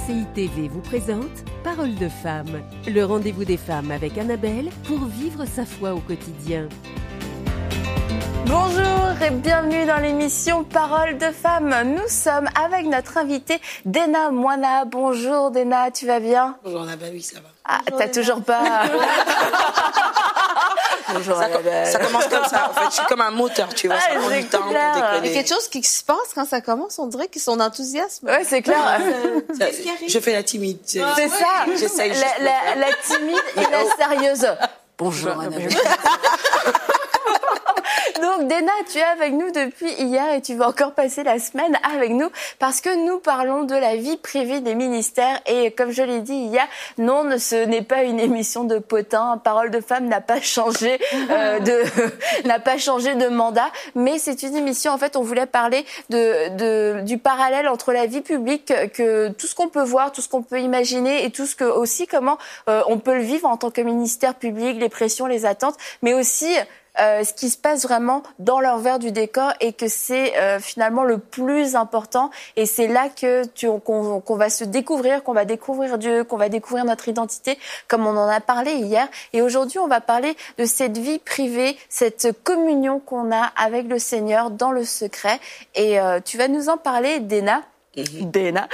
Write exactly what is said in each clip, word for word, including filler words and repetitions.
C I T V vous présente Parole de femme, le rendez-vous des femmes avec Annabelle pour vivre sa foi au quotidien. Bonjour et bienvenue dans l'émission Parole de femmes. Nous sommes avec notre invitée Dena Moina. Bonjour Dena, tu vas bien? Bonjour Annabelle, oui ça va. Ah, Bonjour, t'as Dena. Toujours pas... Bonjour ça, Annabelle. Ça commence comme ça, en fait, je suis comme un moteur, tu vois, Ah, ça prend du temps pour déconner. Il y a quelque chose qui se passe quand ça commence, on dirait qu'ils sont enthousiasme. Ouais, c'est clair. Ça, je fais la timide. C'est ça, j'essaye la, juste de la, faire. la timide et la sérieuse. Bonjour Annabelle. Donc Dena, tu es avec nous depuis hier et tu vas encore passer la semaine avec nous parce que nous parlons de la vie privée des ministères et comme je l'ai dit hier, non, ce n'est pas une émission de potin. Parole de femme n'a pas changé euh, de n'a pas changé de mandat, mais c'est une émission en fait on voulait parler de, de du parallèle entre la vie publique que tout ce qu'on peut voir, tout ce qu'on peut imaginer et tout ce que aussi comment euh, on peut le vivre en tant que ministère public, les pressions, les attentes, mais aussi Euh, ce qui se passe vraiment dans l'envers du décor et que c'est euh, finalement le plus important et c'est là que tu, qu'on, qu'on va se découvrir, qu'on va découvrir Dieu, qu'on va découvrir notre identité comme on en a parlé hier. Et aujourd'hui, on va parler de cette vie privée, cette communion qu'on a avec le Seigneur dans le secret. Et euh, tu vas nous en parler, Dena. Mm-hmm. Dena.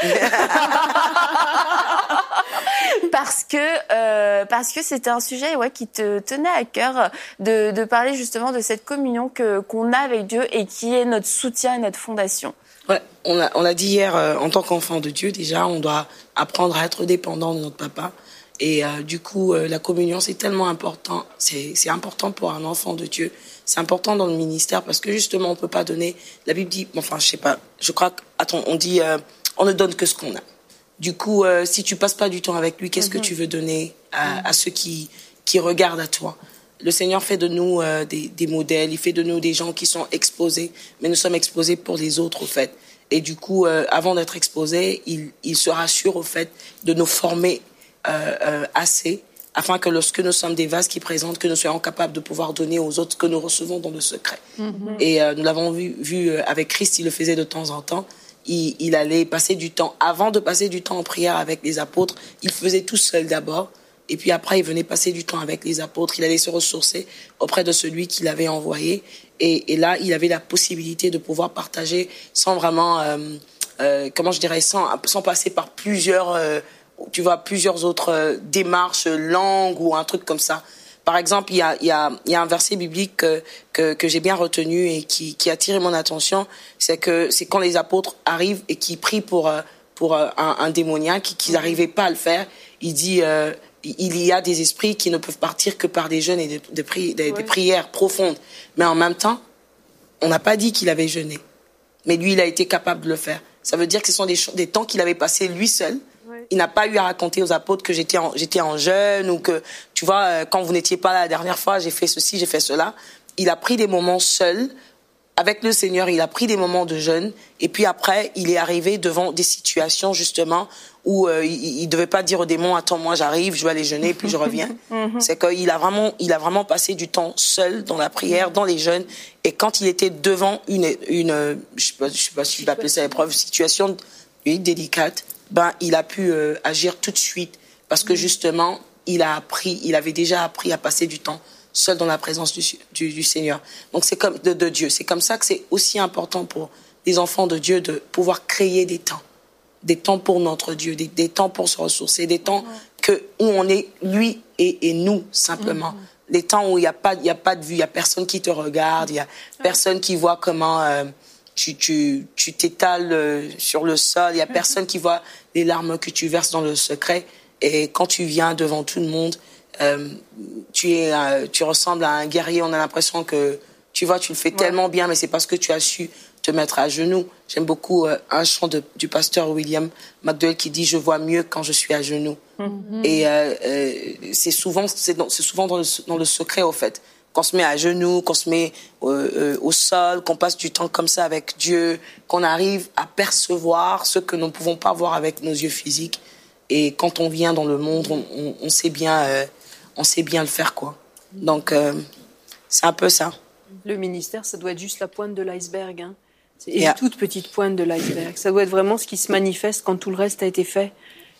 Parce que euh, parce que c'était un sujet ouais qui te tenait à cœur de de parler justement de cette communion que qu'on a avec Dieu et qui est notre soutien et notre fondation. Ouais, on a on a dit hier euh, en tant qu'enfant de Dieu déjà, on doit apprendre à être dépendant de notre papa et euh, du coup euh, la communion c'est tellement important, c'est c'est important pour un enfant de Dieu. C'est important dans le ministère parce que justement on peut pas donner, la Bible dit enfin je sais pas, je crois que attends, on dit euh, on ne donne que ce qu'on a. Du coup, euh, si tu passes pas du temps avec lui, qu'est-ce mm-hmm. que tu veux donner à, mm-hmm. à ceux qui, qui regardent à toi? Le Seigneur fait de nous euh, des, des modèles, il fait de nous des gens qui sont exposés, mais nous sommes exposés pour les autres, au fait. Et du coup, euh, avant d'être exposés, il, il se rassure, au fait, de nous former euh, euh, assez, afin que lorsque nous sommes des vases qui présentent, que nous soyons capables de pouvoir donner aux autres ce que nous recevons dans le secret. Mm-hmm. Et euh, nous l'avons vu, vu avec Christ, il le faisait de temps en temps. Il, il allait passer du temps, avant de passer du temps en prière avec les apôtres, il faisait tout seul d'abord, et puis après il venait passer du temps avec les apôtres, il allait se ressourcer auprès de celui qu'il avait envoyé, et, et là il avait la possibilité de pouvoir partager sans vraiment, euh, euh, comment je dirais, sans, sans passer par plusieurs, euh, tu vois, plusieurs autres euh, démarches, langues ou un truc comme ça. Par exemple, il y a, il y a, il y a un verset biblique que, que, que j'ai bien retenu et qui, qui a attiré mon attention. C'est que c'est quand les apôtres arrivent et qui prient pour, pour un, un démoniaque, qu'ils n'arrivaient pas à le faire. Il dit, euh, il y a des esprits qui ne peuvent partir que par des jeûnes et des, des, pri, des, des prières profondes. Mais en même temps, on n'a pas dit qu'il avait jeûné. Mais lui, il a été capable de le faire. Ça veut dire que ce sont des, des temps qu'il avait passés lui seul. Il n'a pas eu à raconter aux apôtres que j'étais en, j'étais en jeûne ou que, tu vois, quand vous n'étiez pas là la dernière fois, j'ai fait ceci, j'ai fait cela. Il a pris des moments seul avec le Seigneur, il a pris des moments de jeûne et puis après, il est arrivé devant des situations justement où euh, il ne devait pas dire au démon « Attends, moi j'arrive, je vais aller jeûner puis je reviens ». C'est qu'il a vraiment, il a vraiment passé du temps seul dans la prière, dans les jeûnes et quand il était devant une, une je sais pas, je sais pas si je vais appeler ça épreuve, situation délicate, ben, il a pu euh, agir tout de suite parce que justement, il a appris, il avait déjà appris à passer du temps seul dans la présence du, du, du Seigneur. Donc c'est comme de, de Dieu. C'est comme ça que c'est aussi important pour les enfants de Dieu de pouvoir créer des temps, des temps pour notre Dieu, des, des temps pour se ressourcer, des temps que où on est lui et, et nous simplement. Mm-hmm. Des temps où il y a pas, il y a pas de vue, il y a personne qui te regarde, il y a personne qui voit comment. Euh, Tu, tu, tu t'étales sur le sol, il n'y a personne qui voit les larmes que tu verses dans le secret. Et quand tu viens devant tout le monde, euh, tu, es, euh, tu ressembles à un guerrier. On a l'impression que, tu vois, tu le fais ouais. tellement bien, mais c'est parce que tu as su te mettre à genoux. J'aime beaucoup euh, un chant de, du pasteur William McDowell qui dit « Je vois mieux quand je suis à genoux mm-hmm. ». Et euh, euh, c'est souvent, c'est, dans, c'est souvent dans le, dans le secret, au fait. Qu'on se met à genoux, qu'on se met euh, euh, au sol, qu'on passe du temps comme ça avec Dieu, qu'on arrive à percevoir ce que nous ne pouvons pas voir avec nos yeux physiques. Et quand on vient dans le monde, on, on, on, sait, bien, euh, on sait bien le faire, quoi. Donc, euh, c'est un peu ça. Le ministère, ça doit être juste la pointe de l'iceberg. Hein. C'est yeah. une toute petite pointe de l'iceberg. Ça doit être vraiment ce qui se manifeste quand tout le reste a été fait.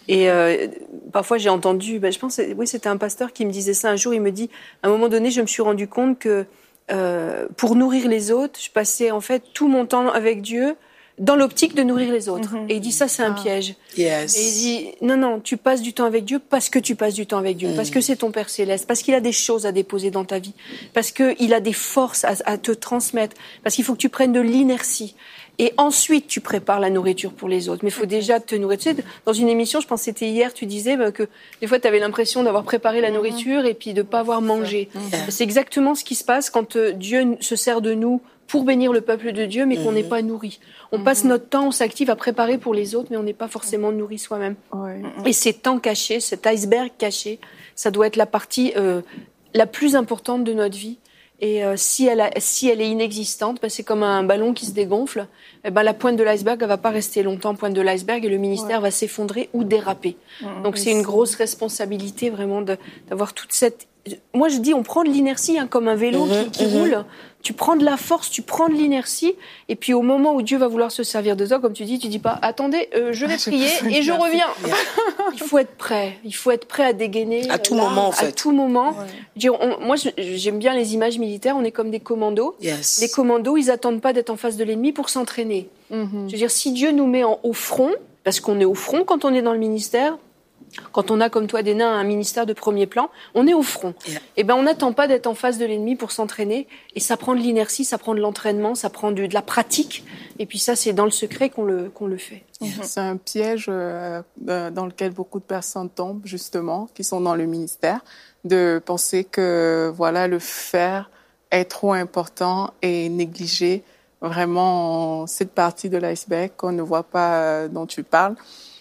Et euh, parfois j'ai entendu, ben, je pense, oui, c'était un pasteur qui me disait ça un jour. Il me dit, à un moment donné, je me suis rendu compte que euh, pour nourrir les autres, je passais en fait tout mon temps avec Dieu dans l'optique de nourrir les autres. Mm-hmm. Et il dit, ça, c'est un ah. piège. Yes. Et il dit, non, non, tu passes du temps avec Dieu parce que tu passes du temps avec Dieu, mm. parce que c'est ton Père Céleste, parce qu'il a des choses à déposer dans ta vie, parce qu'il a des forces à, à te transmettre, parce qu'il faut que tu prennes de l'inertie. Et ensuite, tu prépares la nourriture pour les autres. Mais il faut déjà te nourrir. Tu sais, dans une émission, je pense que c'était hier, tu disais bah, que des fois, tu avais l'impression d'avoir préparé la nourriture et puis de ne pas avoir mangé. Mm-hmm. C'est exactement ce qui se passe quand euh, Dieu se sert de nous pour bénir le peuple de Dieu, mais qu'on n'est mm-hmm. pas nourri. On mm-hmm. passe notre temps, on s'active à préparer pour les autres, mais on n'est pas forcément nourri soi-même. Ouais. Et ces temps cachés, cet iceberg caché, ça doit être la partie euh, la plus importante de notre vie. Et euh, si elle a, si elle est inexistante, ben c'est comme un ballon qui se dégonfle. Eh ben la pointe de l'iceberg, elle va pas rester longtemps pointe de l'iceberg et le ministère ouais. va s'effondrer ou déraper. Mmh, Donc c'est une grosse responsabilité vraiment de, d'avoir toute cette. Moi je dis, on prend de l'inertie hein, comme un vélo mmh, qui, qui mmh. roule. Tu prends de la force, tu prends de l'inertie, et puis au moment où Dieu va vouloir se servir de toi, comme tu dis, tu dis pas « Attendez, euh, je vais ah, prier et je reviens ». Il faut être prêt, il faut être prêt à dégainer. À tout là, moment, en fait. À tout moment. Ouais. Dire, on, moi, j'aime bien les images militaires, on est comme des commandos. Yes. Les commandos, ils attendent pas d'être en face de l'ennemi pour s'entraîner. Mm-hmm. Je veux dire, si Dieu nous met en, au front, parce qu'on est au front quand on est dans le ministère, quand on a, comme toi, des nains, un ministère de premier plan, on est au front. Yeah. Et ben, on n'attend pas d'être en face de l'ennemi pour s'entraîner. Et ça prend de l'inertie, ça prend de l'entraînement, ça prend de, de la pratique. Et puis ça, c'est dans le secret qu'on le, qu'on le fait. Yeah. C'est un piège euh, dans lequel beaucoup de personnes tombent, justement, qui sont dans le ministère, de penser que, voilà, le faire est trop important et négliger vraiment cette partie de l'iceberg qu'on ne voit pas, euh, dont tu parles.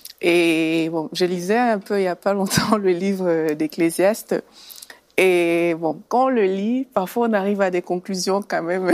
Et bon, je lisais un peu il y a pas longtemps le livre d'Ecclésiaste. Et bon, quand on le lit, parfois on arrive à des conclusions quand même.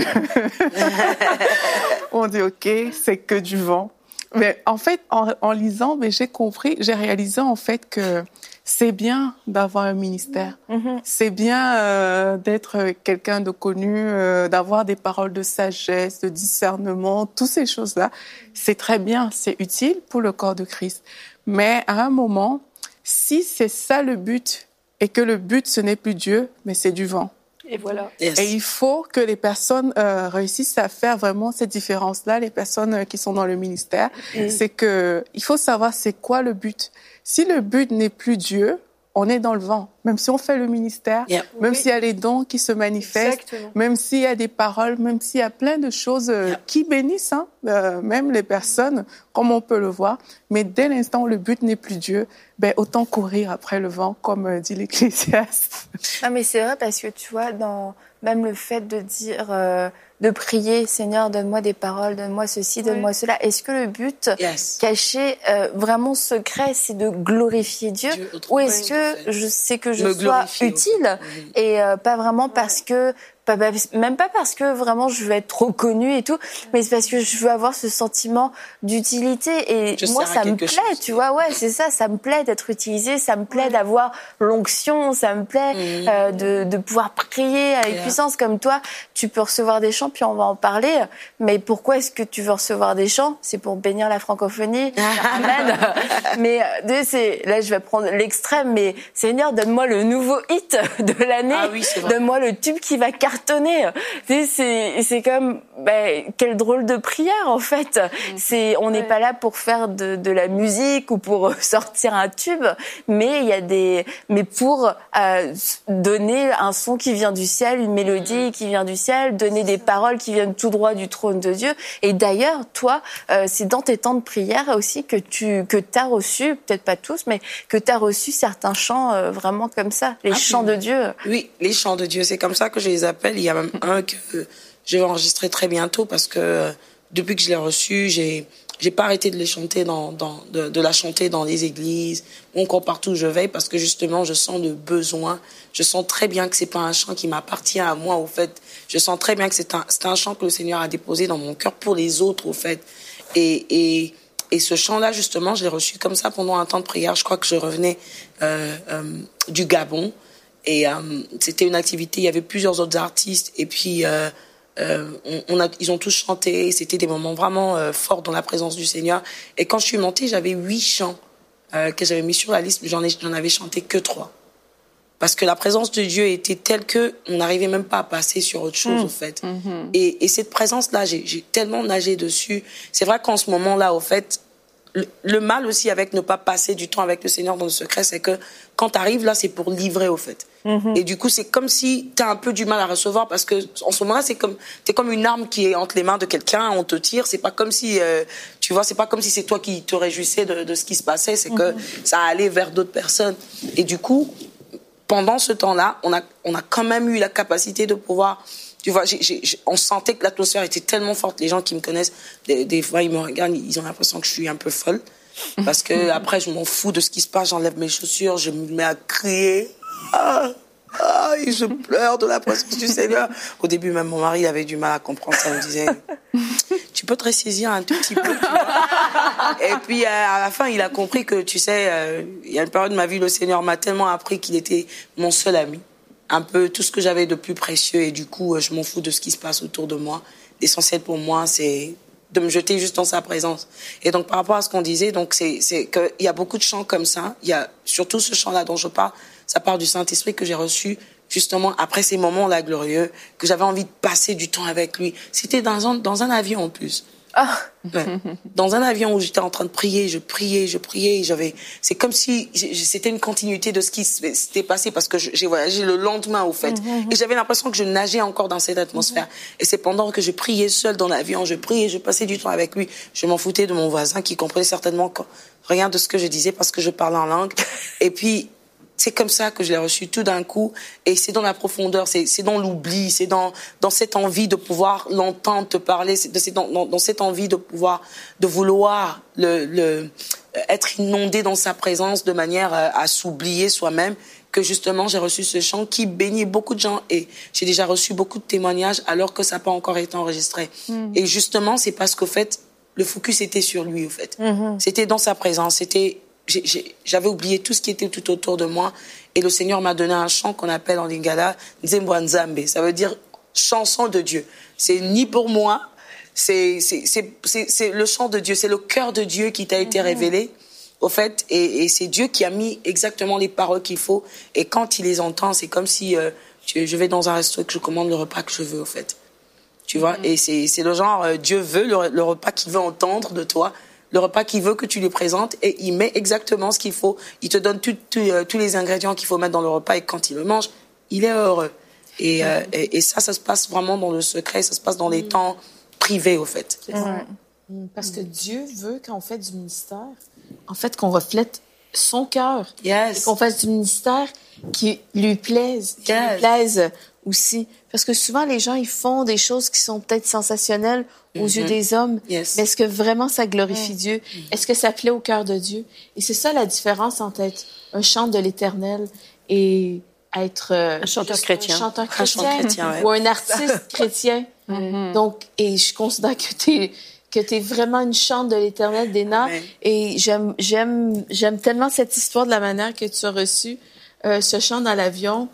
On dit ok, c'est que du vent. Mais en fait, en, en lisant, mais j'ai compris, j'ai réalisé en fait que c'est bien d'avoir un ministère. Mm-hmm. C'est bien euh, d'être quelqu'un de connu, euh, d'avoir des paroles de sagesse, de discernement, toutes ces choses-là. C'est très bien, c'est utile pour le corps de Christ. Mais à un moment, si c'est ça le but, et que le but, ce n'est plus Dieu, mais c'est du vent. Et voilà. Yes. Et il faut que les personnes euh, réussissent à faire vraiment cette différence-là, les personnes euh, qui sont dans le ministère. Mm. C'est que il faut savoir c'est quoi le but. Si le but n'est plus Dieu, on est dans le vent. Même si on fait le ministère, yeah. même oui. s'il y a les dons qui se manifestent, Exactement. Même s'il y a des paroles, même s'il y a plein de choses euh, yeah. qui bénissent, hein, euh, même les personnes, comme on peut le voir. Mais dès l'instant où le but n'est plus Dieu, ben autant courir après le vent, comme euh, dit l'Ecclésiaste. Ah mais c'est vrai parce que tu vois, dans même le fait de dire, euh, de prier, Seigneur, donne-moi des paroles, donne-moi ceci, oui. donne-moi cela. Est-ce que le but yes. caché, euh, vraiment secret, c'est de glorifier Dieu, Dieu ou est-ce que je sais que je Me sois utile oui. et euh, pas vraiment parce que Pas, même pas parce que vraiment je veux être trop connue et tout, mais c'est parce que je veux avoir ce sentiment d'utilité et je moi ça me plaît, chose. tu vois, ouais, c'est ça, ça me plaît d'être utilisée, ça me plaît ouais. d'avoir l'onction, ça me plaît mmh. euh, de, de pouvoir prier avec yeah. puissance comme toi. Tu peux recevoir des chants, puis on va en parler, mais pourquoi est-ce que tu veux recevoir des chants? C'est pour bénir la francophonie, amen. Mais c'est, là je vais prendre l'extrême, mais Seigneur, donne-moi le nouveau hit de l'année, ah oui, donne-moi le tube qui va cartonner. C'est, c'est, c'est comme, ben, quelle drôle de prière, en fait. C'est, on n'est ouais. pas là pour faire de, de la musique ou pour sortir un tube, mais il y a des, mais pour euh, donner un son qui vient du ciel, une mélodie qui vient du ciel, donner des paroles qui viennent tout droit du trône de Dieu. Et d'ailleurs, toi, euh, c'est dans tes temps de prière aussi que tu, que t'as reçu, peut-être pas tous, mais que t'as reçu certains chants euh, vraiment comme ça, les ah, chants oui. de Dieu. Oui, les chants de Dieu, c'est comme ça que je les appelle. Il y a même un que je vais enregistrer très bientôt parce que euh, depuis que je l'ai reçu, j'ai j'ai pas arrêté de les chanter dans dans de, de la chanter dans les églises, ou encore partout où je vais parce que justement je sens le besoin. Je sens très bien que c'est pas un chant qui m'appartient à moi au fait. Je sens très bien que c'est un c'est un chant que le Seigneur a déposé dans mon cœur pour les autres au fait. Et et et ce chant-là justement, je l'ai reçu comme ça pendant un temps de prière. Je crois que je revenais euh, euh, du Gabon. Et euh, c'était une activité, il y avait plusieurs autres artistes et puis euh, euh, on, on a, ils ont tous chanté, c'était des moments vraiment euh, forts dans la présence du Seigneur. Et quand je suis montée, j'avais huit chants euh, que j'avais mis sur la liste, j'en ai, j'en avais chanté que trois. Parce que la présence de Dieu était telle que on n'arrivait même pas à passer sur autre chose, mmh. au fait. Mmh. Et, et cette présence-là, j'ai, j'ai tellement nagé dessus. C'est vrai qu'en ce moment-là, au fait, le, le mal aussi avec ne pas passer du temps avec le Seigneur dans le secret, c'est que quand tu arrives là, c'est pour livrer, au fait. Mmh. Et du coup, c'est comme si tu as un peu du mal à recevoir parce que en ce moment-là, c'est comme t'es comme une arme qui est entre les mains de quelqu'un, on te tire. C'est pas comme si, euh, tu vois, c'est pas comme si c'est toi qui te réjouissais de, de ce qui se passait. C'est mmh. que ça allait vers d'autres personnes. Et du coup, pendant ce temps-là, on a, on a quand même eu la capacité de pouvoir, tu vois, j'ai, j'ai, on sentait que l'atmosphère était tellement forte. Les gens qui me connaissent, des, des fois, ils me regardent, ils ont l'impression que je suis un peu folle. Parce que après, je m'en fous de ce qui se passe, j'enlève mes chaussures, je me mets à crier. Ah, ah, et je pleure de la présence du Seigneur. Au début, même mon mari avait du mal à comprendre ça. Il me disait, tu peux te ressaisir un tout petit peu, tu vois. Et puis, à la fin, il a compris que, tu sais, euh, il y a une période de ma vie, le Seigneur m'a tellement appris qu'il était mon seul ami. Un peu tout ce que j'avais de plus précieux. Et du coup, je m'en fous de ce qui se passe autour de moi. L'essentiel pour moi, c'est de me jeter juste dans sa présence. Et donc, par rapport à ce qu'on disait, donc, c'est, c'est qu'il y a beaucoup de chants comme ça. Il y a surtout ce chant-là dont je parle. Ça part du Saint-Esprit que j'ai reçu justement après ces moments-là glorieux, que j'avais envie de passer du temps avec lui. C'était dans un, dans un avion en plus. Ah. Ouais. Dans un avion où j'étais en train de prier, je priais, je priais, j'avais, c'est comme si c'était une continuité de ce qui s'était passé parce que j'ai voyagé le lendemain au fait. Mm-hmm. Et j'avais l'impression que je nageais encore dans cette atmosphère. Mm-hmm. Et c'est pendant que je priais seule dans l'avion, je priais, je passais du temps avec lui, je m'en foutais de mon voisin qui comprenait certainement rien de ce que je disais parce que je parlais en langue. Et puis, c'est comme ça que je l'ai reçu tout d'un coup. Et c'est dans la profondeur, c'est, c'est dans l'oubli, c'est dans, dans cette envie de pouvoir l'entendre te parler, c'est, c'est dans, dans, dans cette envie de pouvoir, de vouloir le, le, être inondé dans sa présence de manière à s'oublier soi-même, que justement j'ai reçu ce chant qui bénit beaucoup de gens. Et j'ai déjà reçu beaucoup de témoignages alors que ça n'a pas encore été enregistré. Mmh. Et justement, c'est parce qu'au fait, le focus était sur lui, au fait. Mmh. C'était dans sa présence, c'était... J'ai, j'ai, j'avais oublié tout ce qui était tout autour de moi et le Seigneur m'a donné un chant qu'on appelle en lingala Nzembo Nzambe. Ça veut dire chanson de Dieu. C'est ni pour moi, c'est, c'est, c'est, c'est, c'est le chant de Dieu, c'est le cœur de Dieu qui t'a été révélé, au fait, et, et c'est Dieu qui a mis exactement les paroles qu'il faut. Et quand il les entend, c'est comme si euh, tu, je vais dans un resto et que je commande le repas que je veux, au fait. Tu vois, mm-hmm. et c'est, c'est le genre, euh, Dieu veut le, le repas qu'il veut entendre de toi. Le repas qu'il veut que tu lui présentes et il met exactement ce qu'il faut. Il te donne tout, tout, euh, tous les ingrédients qu'il faut mettre dans le repas et quand il le mange, il est heureux. Et, euh, et, et ça, ça se passe vraiment dans le secret, ça se passe dans les mmh. temps privés, au fait. C'est ça. Mmh. Parce que Dieu veut, quand on fait du ministère, en fait, qu'on reflète son cœur. Yes. Et qu'on fasse du ministère qui lui plaise, qui yes. lui plaise aussi. Parce que souvent, les gens, ils font des choses qui sont peut-être sensationnelles aux mm-hmm. yeux des hommes. Yes. Mais est-ce que vraiment ça glorifie mm-hmm. Dieu? Est-ce que ça plaît au cœur de Dieu? Et c'est ça la différence entre être un chant de l'Éternel et être euh, un chanteur chrétien, un chanteur chrétien, un chrétien ouais. ou un artiste chrétien. Mm-hmm. Donc, et je considère que t'es que t'es vraiment une chante de l'Éternel, Déna. Et j'aime j'aime j'aime tellement cette histoire de la manière que tu as reçu euh, ce chant dans l'avion.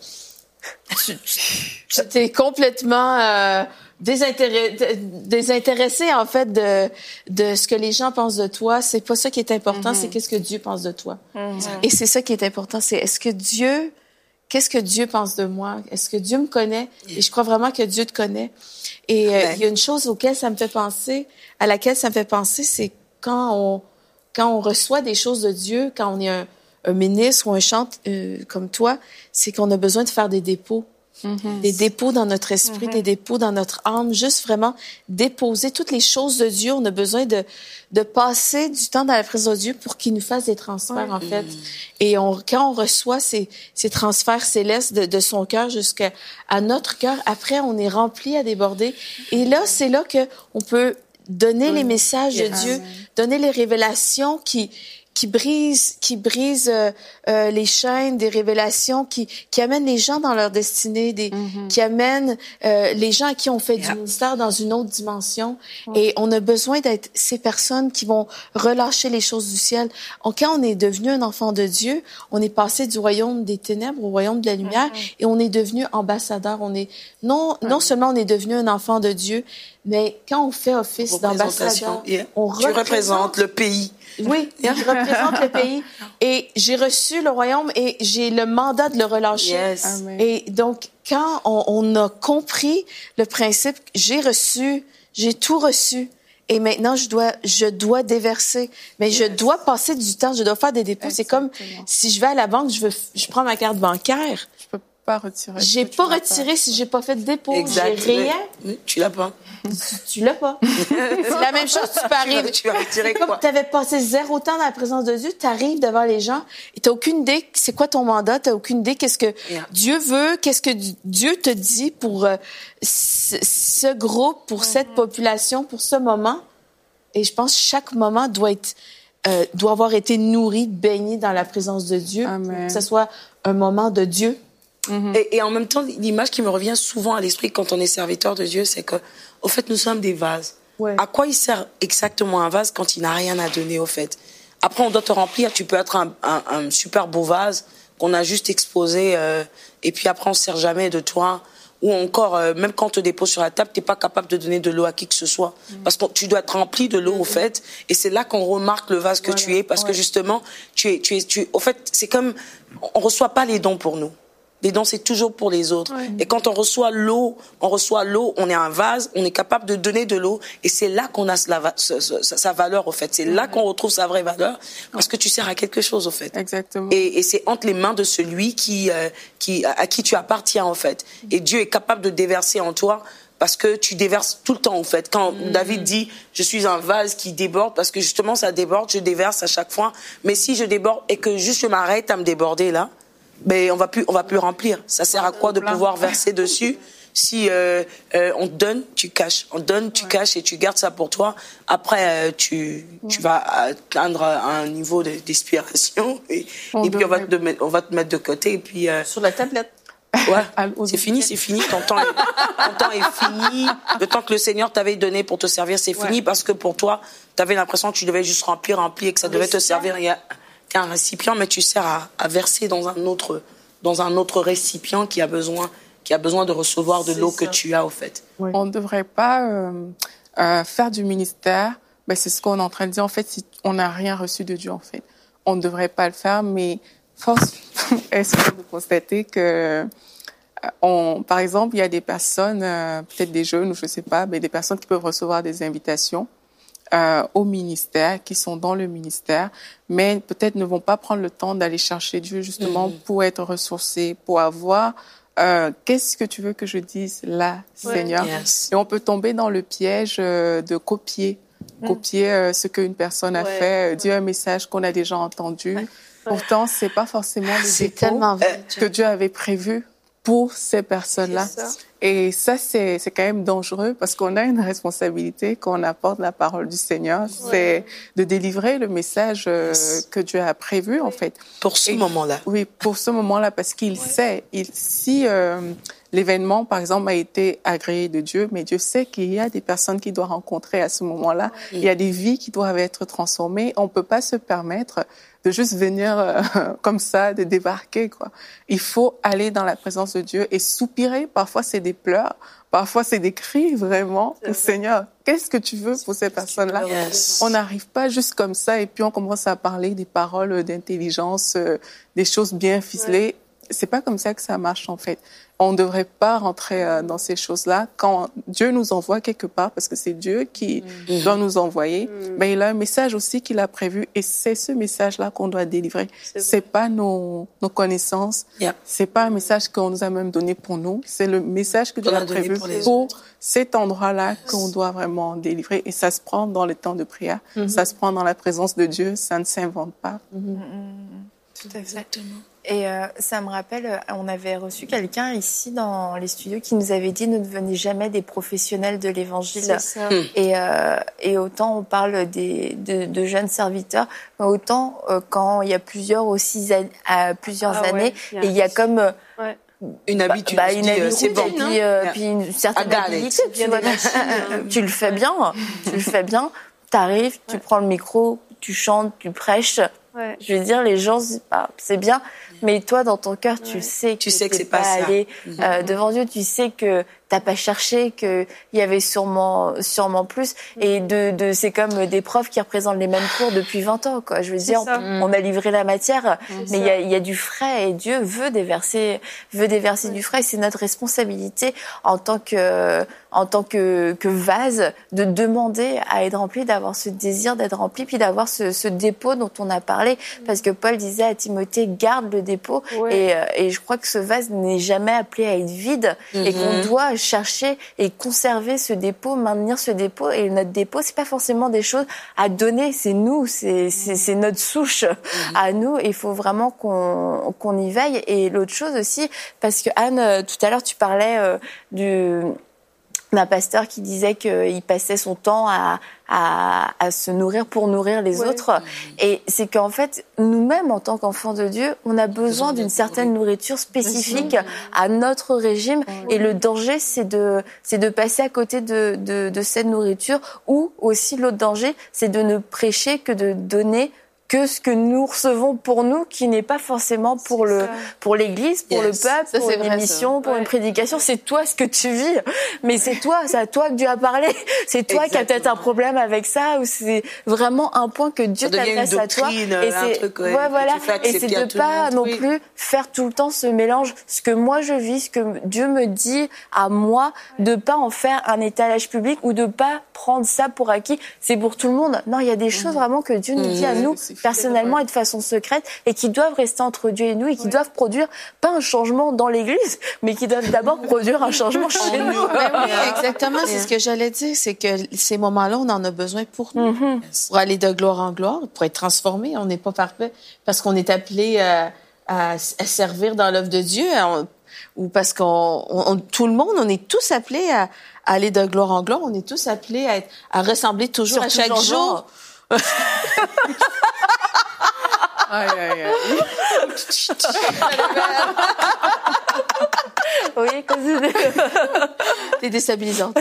Tu, tu t'es complètement euh, désintéressé, désintéressé en fait de de ce que les gens pensent de toi. C'est pas ça qui est important, mm-hmm. c'est qu'est-ce que Dieu pense de toi. Mm-hmm. Et c'est ça qui est important, c'est est-ce que Dieu, qu'est-ce que Dieu pense de moi? Est-ce que Dieu me connaît? Et je crois vraiment que Dieu te connaît. Et euh, il y a une chose auquel ça me fait penser, à laquelle ça me fait penser, c'est quand on quand on reçoit des choses de Dieu, quand on est un un ministre ou un chante euh, comme toi, c'est qu'on a besoin de faire des dépôts. Mm-hmm. Des dépôts dans notre esprit, mm-hmm. des dépôts dans notre âme, juste vraiment déposer toutes les choses de Dieu. On a besoin de de passer du temps dans la présence de Dieu pour qu'il nous fasse des transferts, mm-hmm. en fait. Et on, quand on reçoit ces, ces transferts célestes de, de son cœur jusqu'à à notre cœur, après, on est rempli à déborder. Et là, c'est là que on peut donner mm-hmm. les messages yes. de Dieu, Amen. Donner les révélations qui qui brise, qui brise euh, euh, les chaînes, des révélations, qui qui amènent les gens dans leur destinée, des mm-hmm. qui amènent euh, les gens à qui on fait yeah. du ministère dans une autre dimension. Mm. Et on a besoin d'être ces personnes qui vont relâcher les choses du ciel. On, quand on est devenu un enfant de Dieu, on est passé du royaume des ténèbres au royaume de la lumière, mm-hmm. et on est devenu ambassadeur. On est non mm. non seulement on est devenu un enfant de Dieu, mais quand on fait office d'ambassadeur, yeah. on tu représentes le pays. Oui, je représente le pays. Et j'ai reçu le royaume et j'ai le mandat de le relâcher. Yes. Amen. Et donc, quand on, on a compris le principe, j'ai reçu, j'ai tout reçu. Et maintenant, je dois, je dois déverser. Mais yes. je dois passer du temps, je dois faire des dépôts. Exactement. C'est comme si je vais à la banque, je veux, je prends ma carte bancaire. Je peux pas retirer. J'ai pas retiré si j'ai pas fait de dépôt. Exact. J'ai rien. Oui, tu l'as pas. Tu l'as pas. C'est la même chose, tu peux arriver. Tu vas retirer quoi? Comme tu avais passé zéro temps dans la présence de Dieu, tu arrives devant les gens et tu n'as aucune idée c'est quoi ton mandat, tu n'as aucune idée qu'est-ce que yeah. Dieu veut, qu'est-ce que Dieu te dit pour euh, ce, ce groupe, pour mm-hmm. cette population, pour ce moment. Et je pense que chaque moment doit être euh, doit avoir été nourri, baigné dans la présence de Dieu, Amen. Pour que ce soit un moment de Dieu. Mm-hmm. Et, et en même temps, l'image qui me revient souvent à l'esprit quand on est serviteur de Dieu, c'est que, au fait, nous sommes des vases. Ouais. À quoi il sert exactement un vase quand il n'a rien à donner, au fait? Après, on doit te remplir. Tu peux être un, un, un super beau vase qu'on a juste exposé, euh, et puis après, on ne se sert jamais de toi. Ou encore, euh, même quand on te dépose sur la table, tu n'es pas capable de donner de l'eau à qui que ce soit. Mm. Parce que tu dois être rempli de l'eau, mm. au fait. Et c'est là qu'on remarque le vase que voilà. tu es. Parce ouais. que justement, tu es, tu es, tu es, au fait, c'est comme, on ne reçoit pas les dons pour nous. Les dons, c'est toujours pour les autres. Ouais. Et quand on reçoit l'eau, on reçoit l'eau, on est un vase, on est capable de donner de l'eau. Et c'est là qu'on a sa, sa, sa, sa valeur, au fait. C'est ouais. là qu'on retrouve sa vraie valeur. Parce que tu sers à quelque chose, au fait. Exactement. Et, et c'est entre les mains de celui qui, euh, qui, à qui tu appartiens, en fait. Et Dieu est capable de déverser en toi parce que tu déverses tout le temps, en fait. Quand mmh. David dit, je suis un vase qui déborde, parce que justement, ça déborde, je déverse à chaque fois. Mais si je déborde et que juste je m'arrête à me déborder, là, ben on va plus on va plus remplir. Ça sert à quoi de pouvoir verser dessus si euh, euh, on te donne, tu caches, on te donne, tu ouais. caches et tu gardes ça pour toi. Après euh, tu ouais. tu vas atteindre un niveau de, d'inspiration et, et puis on va te mettre, on va te mettre de côté et puis euh, sur la tablette. Ouais, c'est fini, c'est fini. Ton temps, est, ton temps est fini. Le temps que le Seigneur t'avait donné pour te servir, c'est ouais. fini parce que pour toi, t'avais l'impression que tu devais juste remplir, remplir et que ça devait te servir. Il y a un récipient, mais tu sers à, à verser dans un autre, dans un autre récipient qui a besoin, qui a besoin de recevoir de c'est l'eau ça. Que tu as, au fait. Oui. On ne devrait pas euh, euh, faire du ministère. Ben, c'est ce qu'on est en train de dire. En fait, si on n'a rien reçu de Dieu, en fait, on ne devrait pas le faire. Mais force est de constater que, on, par exemple, il y a des personnes, euh, peut-être des jeunes ou je ne sais pas, mais des personnes qui peuvent recevoir des invitations. Euh, au ministère, qui sont dans le ministère, mais peut-être ne vont pas prendre le temps d'aller chercher Dieu justement mmh. pour être ressourcés, pour avoir euh, qu'est-ce que tu veux que je dise là, ouais. Seigneur. Yes. Et on peut tomber dans le piège euh, de copier, mmh. copier euh, ce qu'une personne a ouais. fait, euh, dire un message qu'on a déjà entendu. Ouais. Pourtant, c'est pas forcément le c'est dépôt tellement vrai, que Dieu avait prévu pour ces personnes-là. Et ça, c'est, c'est quand même dangereux parce qu'on a une responsabilité quand on apporte la parole du Seigneur, ouais. c'est de délivrer le message euh, yes. que Dieu a prévu, oui. en fait. Pour ce Et, moment-là. Oui, pour ce moment-là, parce qu'il ouais. sait, il, si euh, l'événement, par exemple, a été agréé de Dieu, mais Dieu sait qu'il y a des personnes qu'il doit rencontrer à ce moment-là, ouais. il y a des vies qui doivent être transformées, on peut pas se permettre de juste venir euh, comme ça, de débarquer, quoi. Il faut aller dans la présence de Dieu et soupirer. Parfois, c'est des pleurs. Parfois, c'est des cris, vraiment. Au Seigneur, qu'est-ce que tu veux pour ces personnes-là? Yes. On n'arrive pas juste comme ça et puis on commence à parler des paroles d'intelligence, euh, des choses bien ficelées. Ouais. C'est pas comme ça que ça marche, en fait. On ne devrait pas rentrer euh, dans ces choses-là. Quand Dieu nous envoie quelque part, parce que c'est Dieu qui mmh. doit nous envoyer, mmh. ben, il a un message aussi qu'il a prévu et c'est ce message-là qu'on doit délivrer. C'est, c'est pas nos, nos connaissances. Yeah. C'est pas un message qu'on nous a même donné pour nous. C'est le message que Dieu a prévu pour, pour cet endroit-là yes. qu'on doit vraiment délivrer. Et ça se prend dans le temps de prière. Mmh. Ça se prend dans la présence de Dieu. Ça ne s'invente pas. Mmh. Tout à fait. Exactement. Et euh, ça me rappelle, on avait reçu quelqu'un ici dans les studios qui nous avait dit ne devenez jamais des professionnels de l'évangile. C'est ça. Et, euh, et autant on parle des, de, de jeunes serviteurs, mais autant euh, quand il y a plusieurs aussi à plusieurs ah, années, ouais, et il y a comme euh, ouais. une habitude, bah, une dis, habitude c'est bon. Et puis, euh, yeah. puis une certaine habilité. Tu, vois, tu le fais bien, tu le fais bien. T'arrives, tu ouais. prends le micro, tu chantes, tu prêches. Ouais. Je veux dire, les gens se disent, ah, c'est bien, Mais toi, dans ton cœur, tu ouais. sais que tu sais que c'est pas, pas ça. allé euh, devant Dieu. Tu sais que t'as pas cherché, qu'il y avait sûrement, sûrement plus. Et de, de, c'est comme des profs qui représentent les mêmes cours depuis vingt ans, quoi. Je veux dire, on, on a livré la matière, c'est mais il y a, il y a du frais et Dieu veut déverser, veut déverser ouais. du frais. Et c'est notre responsabilité en tant que, en tant que, que vase de demander à être rempli, d'avoir ce désir d'être rempli, puis d'avoir ce, ce dépôt dont on a parlé. Parce que Paul disait à Timothée, garde le dépôt. Ouais. Et, et je crois que ce vase n'est jamais appelé à être vide mm-hmm. et qu'on doit chercher et conserver ce dépôt, maintenir ce dépôt. Et notre dépôt, c'est pas forcément des choses à donner, c'est nous, c'est, c'est, c'est notre souche mmh. à nous. Et il faut vraiment qu'on, qu'on y veille. Et l'autre chose aussi, parce que Anne, tout à l'heure, tu parlais euh, du... d'un pasteur qui disait qu'il passait son temps à, à, à se nourrir pour nourrir les ouais. autres. Et c'est qu'en fait, nous-mêmes, en tant qu'enfants de Dieu, on a besoin d'une certaine nourriture spécifique à notre régime. Et le danger, c'est de, c'est de passer à côté de, de, de cette nourriture. Ou aussi, l'autre danger, c'est de ne prêcher que de donner que ce que nous recevons pour nous, qui n'est pas forcément pour le, pour l'église, pour yes. le peuple, ça, pour une vrai, émission, ça. pour ouais. une prédication. C'est toi ce que tu vis. Mais c'est toi, c'est à toi que Dieu a parlé. C'est toi Exactement. qui as peut-être un problème avec ça, ou c'est vraiment un point que Dieu t'adresse à toi. Et c'est, truc, ouais, ouais, voilà. Et c'est de pas non oui. plus faire tout le temps ce mélange. Ce que moi je vis, ce que Dieu me dit à moi, de pas en faire un étalage public ou de pas prendre ça pour acquis. C'est pour tout le monde. Non, il y a des choses vraiment que Dieu nous dit à nous. personnellement et de façon secrète, et qui doivent rester entre Dieu et nous, et qui ouais. doivent produire pas un changement dans l'Église, mais qui doivent d'abord produire un changement chez nous. Ben oui, exactement, c'est ce que j'allais dire, c'est que ces moments-là, on en a besoin pour nous, mm-hmm. pour aller de gloire en gloire, pour être transformé. On n'est pas parfait parce qu'on est appelé à, à, à servir dans l'œuvre de Dieu, on, ou parce qu'on, on, tout le monde, on est tous appelés à, à aller de gloire en gloire, on est tous appelés à, être, à ressembler toujours Sur à chaque jour. Aïe, aïe, aïe. Oui, comme t'es déstabilisante.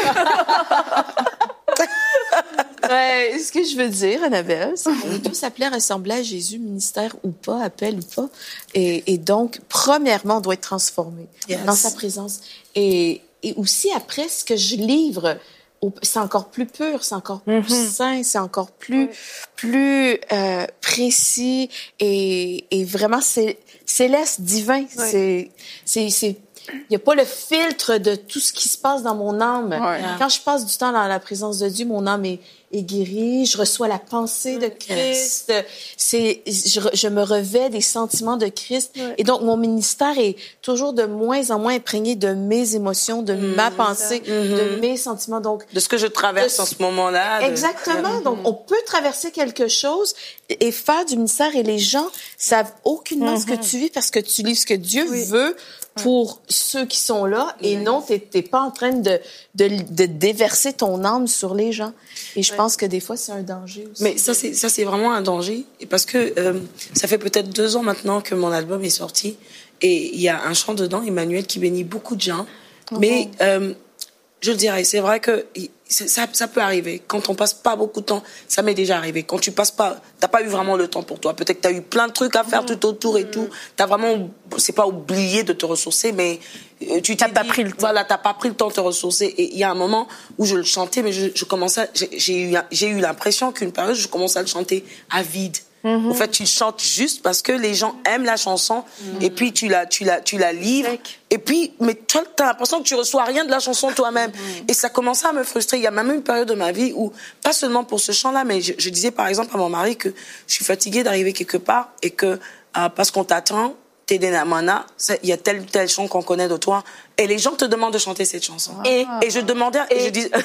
Ouais, ce que je veux dire, Annabelle, c'est qu'on est tous appelés à ressembler à Jésus, ministère ou pas, appel ou pas. Et, et donc, premièrement, on doit être transformé yes. dans sa présence. Et, et aussi, après, ce que je livre, c'est encore plus pur, c'est encore plus mm-hmm. sain, c'est encore plus oui. plus euh, précis et, et vraiment c'est céleste, divin. Oui. C'est c'est c'est il y a pas le filtre de tout ce qui se passe dans mon âme. Ouais. Quand je passe du temps dans la présence de Dieu, mon âme est, est guérie. Je reçois la pensée de Christ. Yes. C'est je, je me revêts des sentiments de Christ. Ouais. Et donc mon ministère est toujours de moins en moins imprégné de mes émotions, de mmh, ma pensée, mmh. de mes sentiments. Donc de ce que je traverse de... en ce moment-là. De... Exactement. Mmh. Donc on peut traverser quelque chose et faire du ministère, et les gens savent aucunement mmh. ce que tu vis parce que tu lis ce que Dieu oui. veut pour ceux qui sont là, et non, t'es, t'es pas en train de, de, de déverser ton âme sur les gens. Et je ouais. pense que des fois, c'est un danger aussi. Mais ça, c'est, ça, c'est vraiment un danger. Et parce que euh, ça fait peut-être deux ans maintenant que mon album est sorti, et il y a un chant dedans, Emmanuel, qui bénit beaucoup de gens. Mm-hmm. Mais euh, je le dirais, c'est vrai que ça, ça peut arriver. Quand on passe pas beaucoup de temps, ça m'est déjà arrivé. Quand tu passes pas, t'as pas eu vraiment le temps pour toi. Peut-être que t'as eu plein de trucs à faire mmh. tout autour et mmh. tout. T'as vraiment, c'est pas oublié de te ressourcer, mais tu t'as t'es pas dit, pris le temps. Voilà, t'as pas pris le temps de te ressourcer. Et il y a un moment où je le chantais, mais je, je commençais, j'ai, j'ai eu, j'ai eu l'impression qu'une période, je commençais à le chanter à vide. Mm-hmm. En fait, tu chantes juste parce que les gens aiment la chanson, mm-hmm. et puis tu la, tu la, tu la livres. Sec. Et puis, mais toi, t'as l'impression que tu reçois rien de la chanson toi-même. Mm-hmm. Et ça commençait à me frustrer. Il y a même une période de ma vie où, pas seulement pour ce chant-là, mais je, je disais par exemple à mon mari que je suis fatiguée d'arriver quelque part et que, euh, parce qu'on t'attend, t'es des namana, il y a tel ou tel chant qu'on connaît de toi, et les gens te demandent de chanter cette chanson. Ah. Et, et je demandais, et, et je dis,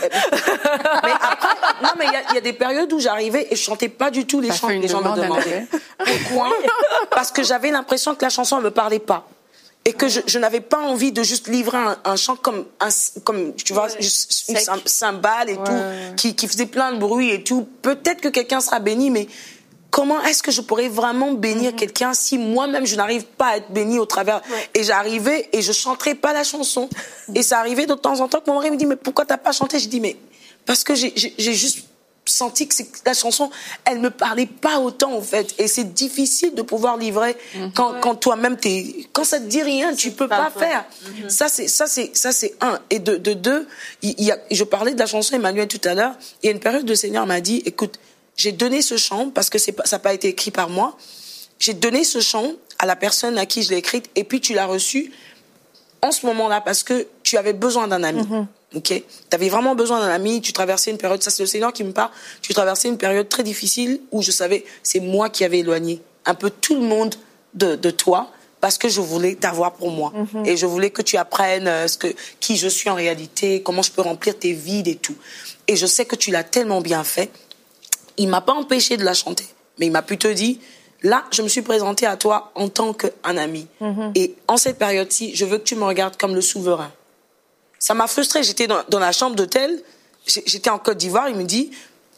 mais après, non, mais il y, y a des périodes où j'arrivais et je chantais pas du tout les chants que les gens me demandaient. Pourquoi? Parce que j'avais l'impression que la chanson ne me parlait pas. Et que je, je n'avais pas envie de juste livrer un, un chant comme, un, comme tu vois, ouais, une cymbale et ouais. tout, qui, qui faisait plein de bruit et tout. Peut-être que quelqu'un sera béni, mais comment est-ce que je pourrais vraiment bénir mm-hmm. quelqu'un si moi-même je n'arrive pas à être bénie au travers ouais. Et j'arrivais et je chanterais pas la chanson. Et ça arrivait de temps en temps que mon mari me dit mais pourquoi t'as pas chanté? Je dis mais parce que j'ai, j'ai, j'ai juste senti que c'est, la chanson, elle me parlait pas autant, en fait. Et c'est difficile de pouvoir livrer mm-hmm. quand, ouais. quand toi-même t'es, quand ça te dit rien, tu peux pas, pas faire. Mm-hmm. Ça, c'est, ça, c'est, ça, c'est un. Et de, de deux, il y a, je parlais de la chanson Emmanuel tout à l'heure. Il y a une période où le Seigneur m'a dit, écoute, j'ai donné ce chant parce que c'est pas, ça n'a pas été écrit par moi. J'ai donné ce chant à la personne à qui je l'ai écrite et puis tu l'as reçu en ce moment-là parce que tu avais besoin d'un ami. Mm-hmm. Ok, tu avais vraiment besoin d'un ami, tu traversais une période, ça c'est le Seigneur qui me parle, tu traversais une période très difficile où je savais, c'est moi qui avais éloigné un peu tout le monde de, de toi parce que je voulais t'avoir pour moi. Mm-hmm. Et je voulais que tu apprennes ce que, qui je suis en réalité, comment je peux remplir tes vides et tout. Et je sais que tu l'as tellement bien fait. Il m'a pas empêché de la chanter, mais il m'a plutôt dit, là, je me suis présentée à toi en tant qu'un ami. Mm-hmm. Et en cette période-ci, je veux que tu me regardes comme le souverain. Ça m'a frustrée. J'étais dans, dans la chambre d'hôtel. J'étais en Côte d'Ivoire. Il me dit,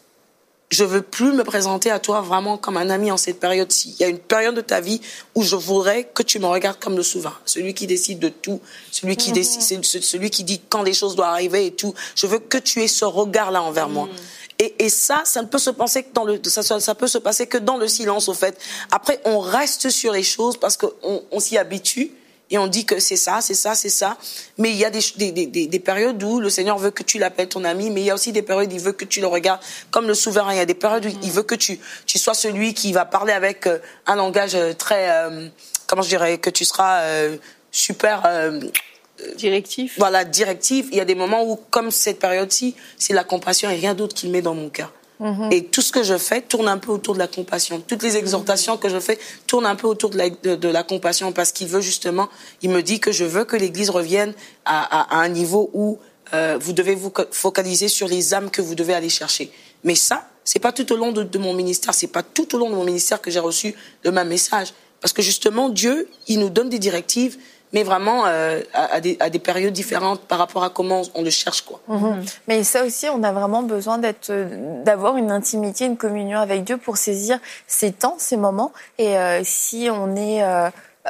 je veux plus me présenter à toi vraiment comme un ami en cette période-ci. Il y a une période de ta vie où je voudrais que tu me regardes comme le souverain. Celui qui décide de tout. Celui qui mmh. décide, c'est celui qui dit quand les choses doivent arriver et tout. Je veux que tu aies ce regard-là envers mmh. moi. Et, et ça, ça ne peut se penser que dans le, ça, ça peut se passer que dans le silence, au fait. Après, on reste sur les choses parce qu'on on s'y habitue. Et on dit que c'est ça, c'est ça, c'est ça. Mais il y a des, des, des, des périodes où le Seigneur veut que tu l'appelles ton ami, mais il y a aussi des périodes où il veut que tu le regardes comme le souverain. Il y a des périodes où il veut que tu, tu sois celui qui va parler avec un langage très, euh, comment je dirais, que tu seras euh, super... Euh, directif. Voilà, directif. Il y a des moments où, comme cette période-ci, c'est la compassion et rien d'autre qu'il met dans mon cœur. Mm-hmm. Et tout ce que je fais tourne un peu autour de la compassion. Toutes les exhortations que je fais tournent un peu autour de la, de, de la compassion parce qu'il veut justement, il me dit que je veux que l'Église revienne à, à, à un niveau où euh, vous devez vous focaliser sur les âmes que vous devez aller chercher. Mais ça, c'est pas tout au long de, de mon ministère, c'est pas tout au long de mon ministère que j'ai reçu le même message. Parce que justement, Dieu, il nous donne des directives, mais vraiment euh, à, à, des, à des périodes différentes par rapport à comment on le cherche, quoi. Mmh. Mais ça aussi, on a vraiment besoin d'être, d'avoir une intimité, une communion avec Dieu pour saisir ces temps, ces moments. Et euh, si on est euh,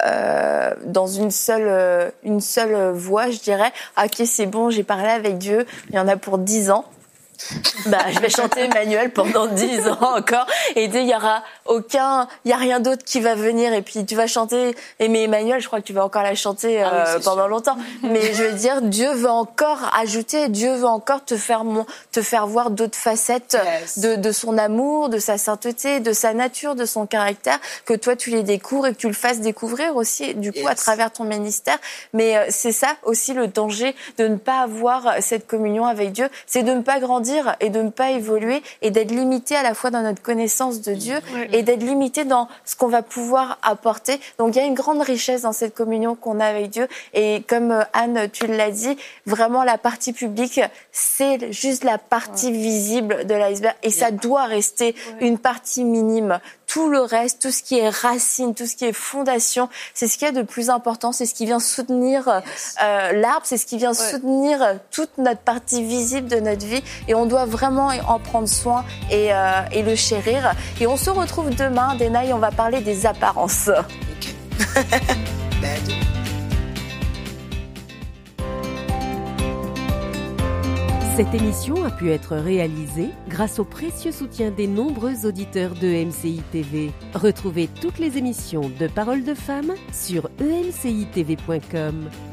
euh, dans une seule, euh, une seule voie, je dirais, ah, ok, c'est bon, j'ai parlé avec Dieu, il y en a pour dix ans. Bah, je vais chanter Emmanuel pendant dix ans encore. Et il y aura aucun, il y a rien d'autre qui va venir. Et puis tu vas chanter, et mais Emmanuel, je crois que tu vas encore la chanter euh, ah oui, pendant sûr. longtemps. Mais je veux dire, Dieu veut encore ajouter, Dieu veut encore te faire mon, te faire voir d'autres facettes yes. de, de son amour, de sa sainteté, de sa nature, de son caractère, que toi tu les découvres et que tu le fasses découvrir aussi, du coup, yes. à travers ton ministère. Mais euh, c'est ça aussi le danger de ne pas avoir cette communion avec Dieu, c'est de ne pas grandir et de ne pas évoluer et d'être limité à la fois dans notre connaissance de Dieu ouais. et d'être limité dans ce qu'on va pouvoir apporter. Donc il y a une grande richesse dans cette communion qu'on a avec Dieu et comme Anne, tu l'as dit, vraiment la partie publique, c'est juste la partie ouais. visible de l'iceberg et ça doit rester ouais. une partie minime. Tout le reste, tout ce qui est racine, tout ce qui est fondation, c'est ce qui est de plus important, c'est ce qui vient soutenir yes. euh, l'arbre, c'est ce qui vient ouais. soutenir toute notre partie visible de notre vie et on doit vraiment en prendre soin et, euh, et le chérir. Et on se retrouve demain, Denaï, on va parler des apparences. Okay. Cette émission a pu être réalisée grâce au précieux soutien des nombreux auditeurs de E M C I T V. Retrouvez toutes les émissions de Paroles de Femmes sur e m c i t v point com.